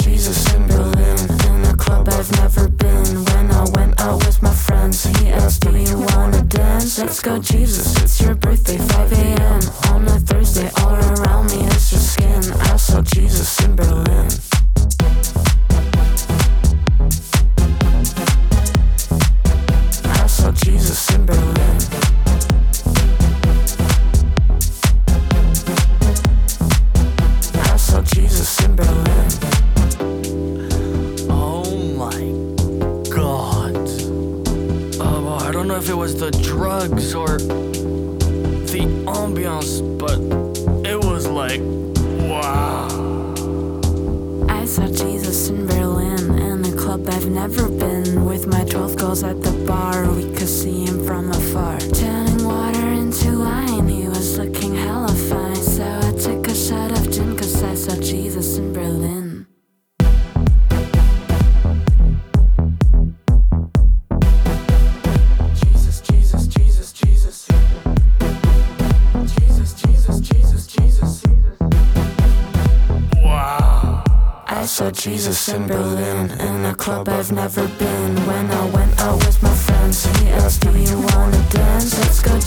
Jesus in Berlin, in a club I've never been. When I went out with my friends, he asked, do you wanna dance? Let's go Jesus, it's your birthday, 5 a.m. On a Thursday, all around me is just skin. I saw Jesus in Berlin. I saw Jesus in Berlin. I saw Jesus in Berlin. Oh my God. I don't know if it was the drugs or the ambiance, but it was like, wow. I saw Jesus in Berlin, in a club I've never been. With my 12 girls at the bar, we could see him from afar. Turning water into wine, he was looking hella fine. So I took a shot of gin, cause I saw Jesus in Berlin. Jesus, Jesus, Jesus, Jesus. Jesus, Jesus, Jesus, Jesus. Wow. I saw Jesus in Berlin, in a club I've never been. When I went out with my friends, he asked, do you wanna dance? Let's go